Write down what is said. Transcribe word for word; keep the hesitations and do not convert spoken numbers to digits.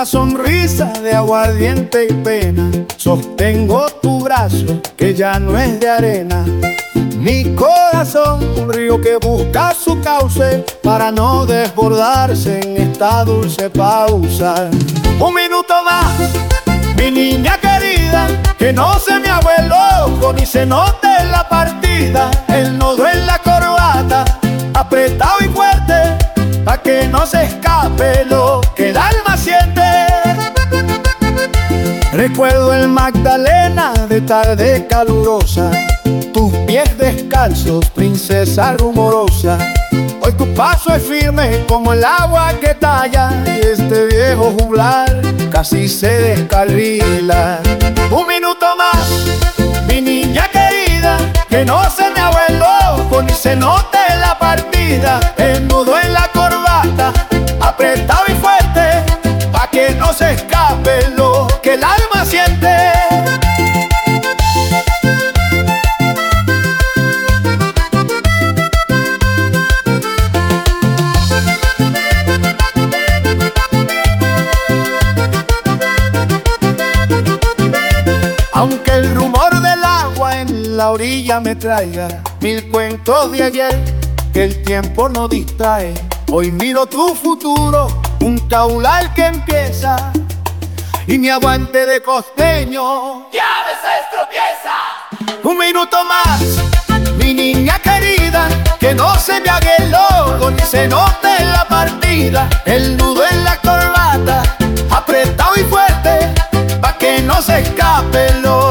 esa sonrisa de aguardiente y pena, sostengo tu brazo que ya no es de arena. Mi corazón, un río que busca su cauce para no desbordarse en esta dulce pausa. Un minuto más, mi niña querida, que no se me haga el ojo ni se note la partida. El nudo en la corbata, apretado y fuerte, pa' que no se escape lo que el alma siente. Recuerdo el Magdalena de tarde calurosa, tus pies descalzos, princesa rumorosa. Hoy tu paso es firme como el agua que talla, y este viejo juglar casi se descarrila. Un minuto más, mi niña querida, que no se me haga el ojo ni se note la partida. El nudo en la corbata, apretado y fuerte, pa' que no se escape lo que el alma siente. Aunque el rumor del agua en la orilla me traiga mil cuentos de ayer que el tiempo no distrae, hoy miro tu futuro, un taular que empieza, y mi aguante de costeño ya a veces tropieza. Un minuto más, mi niña querida, que no se me haga el ojo ni se note la partida. El nudo en la corbata, apretado y fuerte, pa' que no se escape lo